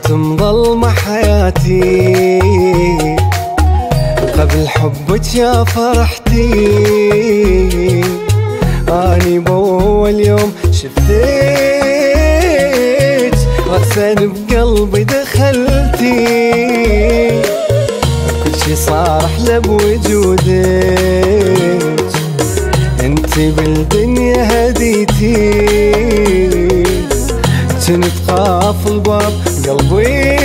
كنت مظلمة حياتي قبل حبك يا فرحتي. اني بأول يوم شفتك رأسا بقلبي دخلتي، كل شي صار احلى بوجودك، انتي بالدنيا هديتي، كنت قافل باب قلبي،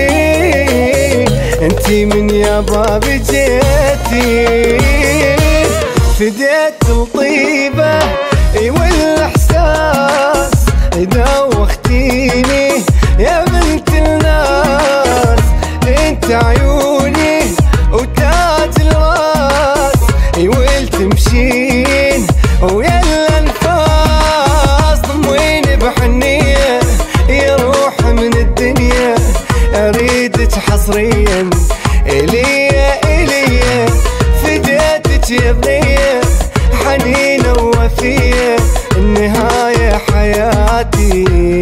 انتي من يا بابي جيتي، فديت الطيبة والاحساس، دوختيني يا بنت الناس، انت عيوني وتاج الراس، والتمشين ويا الانفاس، ضميني بحنية يا روح من الدنيا، اريدك حصريا اليا اليا، فديتك يا بنية حنينة ووفية، النهاية حياتي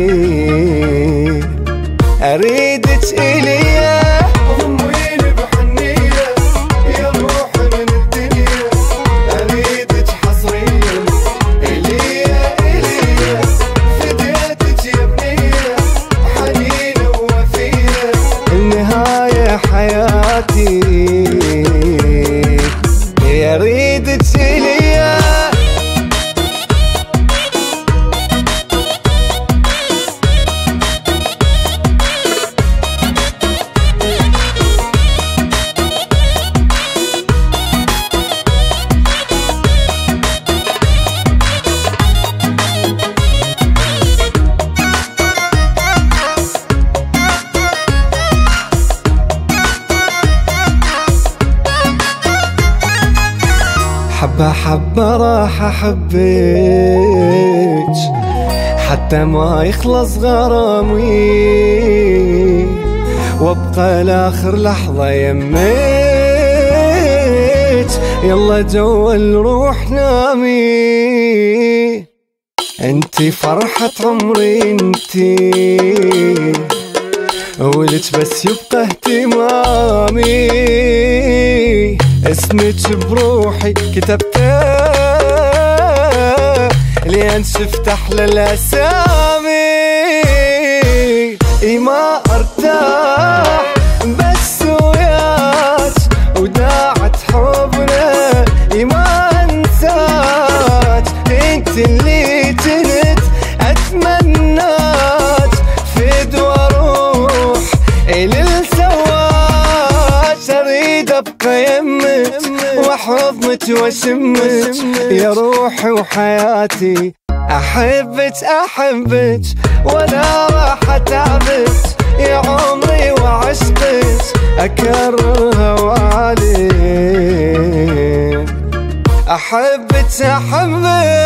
اريدك اليا، ضميني بحنية يا روح من الدنيا، اريدك حصريا اليا اليا، فديتك يا بنية حنينة ووفية، النهاية حياتي اريدك اليا. حبة حبة راح أحبك حتى ما يخلص غرامي، وابقى لاخر لحظة يمك، يلا جوا الروح نامي، انتي فرحة عمري انتي، ولك بس يبقى اهتمامي، اسمك بروحي كتبته لين شفت احلى الاسامي، ما ارتاح بس وياك، وداعت حبنا ما انساك، انت اللي كنت اتمناك، فدوى روح للسواك، اريد ابقى يمك وحضنك واشمك يا روحي وحياتي، احبك احبك ولا راح اتعبك، يا عمري وعشقك اكررها وعليك، احبك احبك.